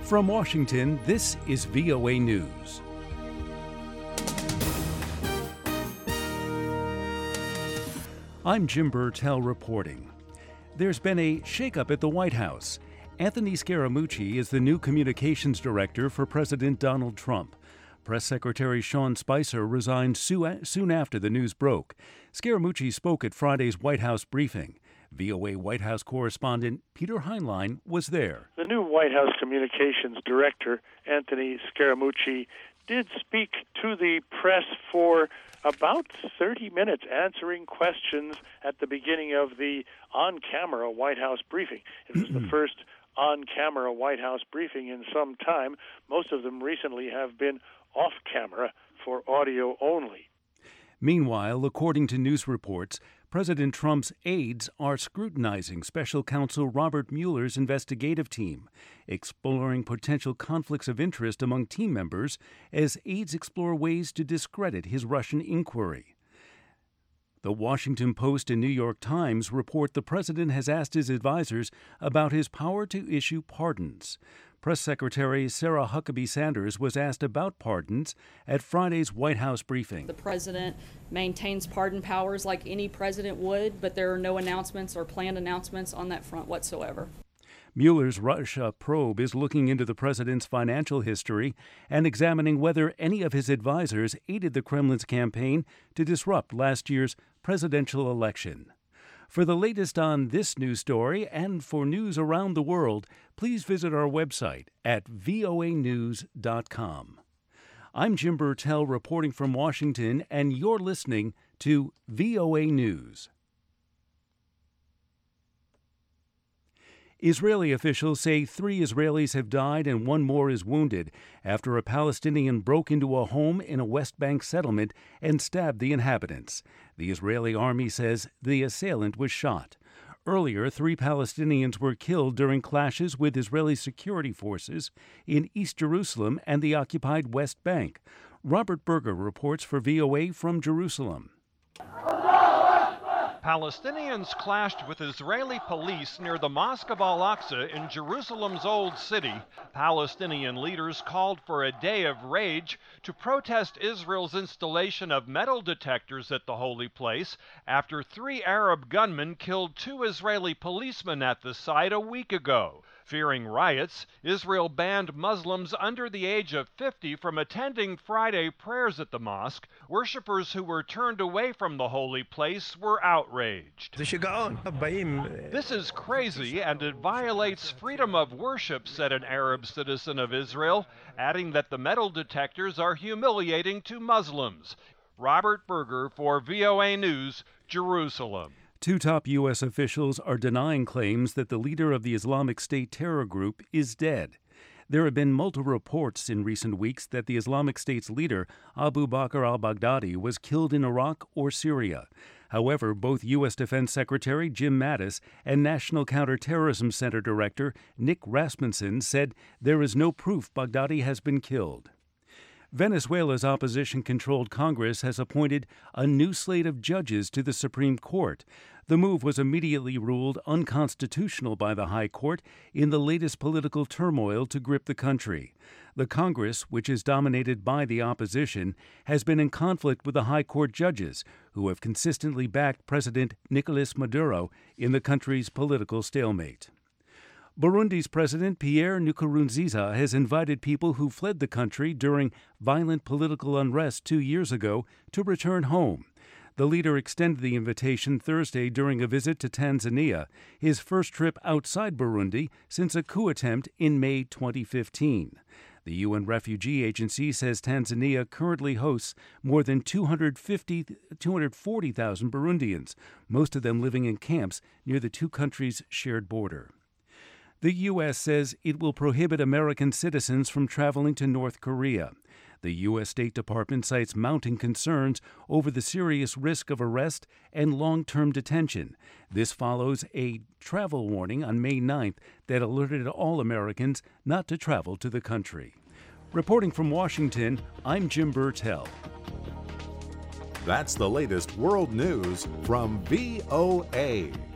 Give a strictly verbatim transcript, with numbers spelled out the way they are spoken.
From Washington, this is V O A News. I'm Jim Burtell reporting. There's been a shakeup at the White House. Anthony Scaramucci is the new communications director for President Donald Trump. Press Secretary Sean Spicer resigned soon after the news broke. Scaramucci spoke at Friday's White House briefing. V O A White House correspondent Peter Heinlein was there. The new White House communications director, Anthony Scaramucci, did speak to the press for about thirty minutes, answering questions at the beginning of the on-camera White House briefing. It was the first on-camera White House briefing in some time. Most of them recently have been off-camera for audio only. Meanwhile, according to news reports, President Trump's aides are scrutinizing special counsel Robert Mueller's investigative team, exploring potential conflicts of interest among team members as aides explore ways to discredit his Russian inquiry. The Washington Post and New York Times report the president has asked his advisors about his power to issue pardons. Press Secretary Sarah Huckabee Sanders was asked about pardons at Friday's White House briefing. The president maintains pardon powers like any president would, but there are no announcements or planned announcements on that front whatsoever. Mueller's Russia probe is looking into the president's financial history and examining whether any of his advisors aided the Kremlin's campaign to disrupt last year's presidential election. For the latest on this news story and for news around the world, please visit our website at V O A news dot com. I'm Jim Burtell reporting from Washington, and you're listening to V O A News. Israeli officials say three Israelis have died and one more is wounded after a Palestinian broke into a home in a West Bank settlement and stabbed the inhabitants. The Israeli army says the assailant was shot. Earlier, three Palestinians were killed during clashes with Israeli security forces in East Jerusalem and the occupied West Bank. Robert Berger reports for V O A from Jerusalem. Palestinians clashed with Israeli police near the Mosque of Al-Aqsa in Jerusalem's Old City. Palestinian leaders called for a day of rage to protest Israel's installation of metal detectors at the holy place after three Arab gunmen killed two Israeli policemen at the site a week ago. Fearing riots, Israel banned Muslims under the age of fifty from attending Friday prayers at the mosque. Worshippers who were turned away from the holy place were outraged. This is crazy and it violates freedom of worship, said an Arab citizen of Israel, adding that the metal detectors are humiliating to Muslims. Robert Berger for V O A News, Jerusalem. Two top U S officials are denying claims that the leader of the Islamic State terror group is dead. There have been multiple reports in recent weeks that the Islamic State's leader, Abu Bakr al-Baghdadi, was killed in Iraq or Syria. However, both U S Defense Secretary Jim Mattis and National Counterterrorism Center Director Nick Rasmussen said there is no proof Baghdadi has been killed. Venezuela's opposition-controlled Congress has appointed a new slate of judges to the Supreme Court. The move was immediately ruled unconstitutional by the High Court in the latest political turmoil to grip the country. The Congress, which is dominated by the opposition, has been in conflict with the High Court judges, who have consistently backed President Nicolas Maduro in the country's political stalemate. Burundi's President Pierre Nkurunziza has invited people who fled the country during violent political unrest two years ago to return home. The leader extended the invitation Thursday during a visit to Tanzania, his first trip outside Burundi since a coup attempt in May twenty fifteen. The U N Refugee Agency says Tanzania currently hosts more than two hundred fifty, two hundred forty thousand Burundians, most of them living in camps near the two countries' shared border. The U S says it will prohibit American citizens from traveling to North Korea. The U S State Department cites mounting concerns over the serious risk of arrest and long-term detention. This follows a travel warning on May ninth that alerted all Americans not to travel to the country. Reporting from Washington, I'm Jim Burtell. That's the latest world news from V O A.